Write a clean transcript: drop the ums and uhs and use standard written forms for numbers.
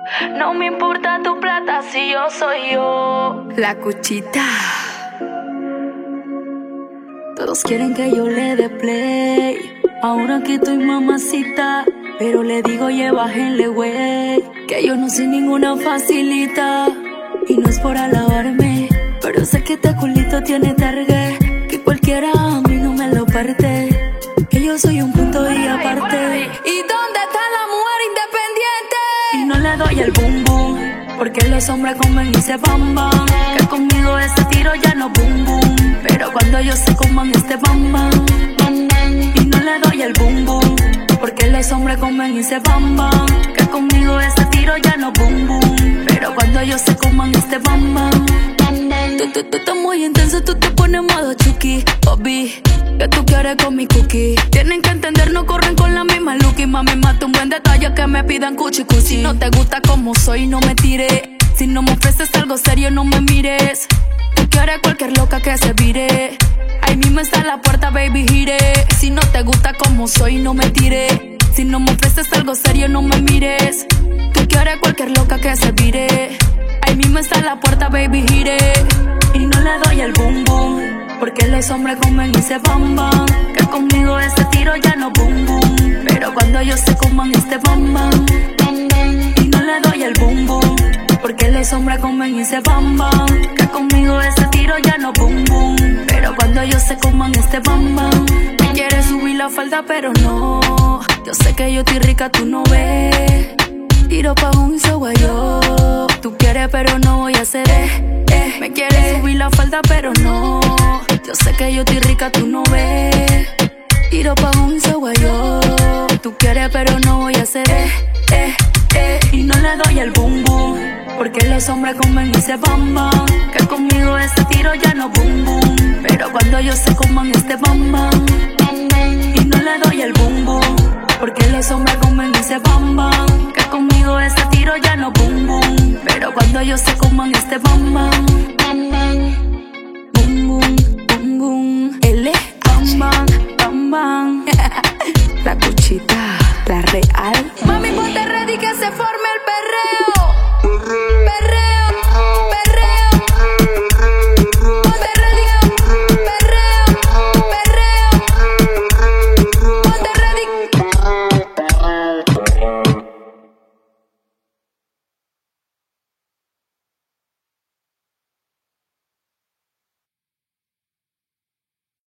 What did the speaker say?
No me importa tu plata si yo soy yo. La cuchita. Todos quieren que yo le dé play. Ahora que estoy mamacita, pero le digo, oye, bájenle, güey, que yo no soy ninguna facilita. Y no es por alabarme, pero sé que este culito tiene target, que cualquiera a mí no me lo parte, que yo soy un punto y aparte. ¿Y dónde está la mujer independiente? Y no le doy el boom boom, porque los hombres comen y se bam bam, que conmigo ese tiro ya no boom boom, pero cuando ellos se coman este bam bam. Y no le doy el boom boom, porque los hombres comen y se bam bam, que conmigo ese tiro ya no boom boom, pero cuando ellos se coman este bam bam. Tú estás muy intenso, tú te pones modo chuki, Bobby, que tú quieres con mi cookie. Tienen que entender, no corren con la misma look. Y mami, mata un buen detalle que me pidan cuchi cuchi. Si no te gusta como soy, no me tires. Si no me ofreces algo serio, no me mires. Tú quieres cualquier loca que se vire. Ahí mismo está la puerta, baby, gire. Si no te gusta como soy, no me tires. Si no me ofreces algo serio, no me mires. Tú quieres cualquier loca que se vire. Ahí mismo está la puerta, baby, gire. Y no le doy el boom boom, porque los hombres comen y se bam bam, que conmigo ese tiro ya no boom boom, pero cuando ellos se coman este bam bam. Y no le doy el boom boom, porque los hombres comen y se bam bam, que conmigo ese tiro ya no boom boom, pero cuando ellos se coman este bam bam. Me quieres subir la falda pero no, yo sé que yo estoy rica, tú no ves. Tiro pa' un yo. Tú quieres pero no voy a hacer Me quieres subir la falda pero no, yo sé que yo estoy rica, tú no ves. Tiro pa' un yo. Tú quieres pero no voy a hacer Y no le doy el boom boom, porque los hombres comen y se bam bam, que conmigo ese tiro ya no boom boom, pero cuando ellos se coman este bam bam. Y no le doy el boom boom, porque los hombres comen y se bam bam, que conmigo ese tiro ya no boom boom, pero cuando ellos se coman este bam bam. Boom boom, boom boom, bam bam, bam bam. La cuchita, la real. Mami, ponte ready que se forma.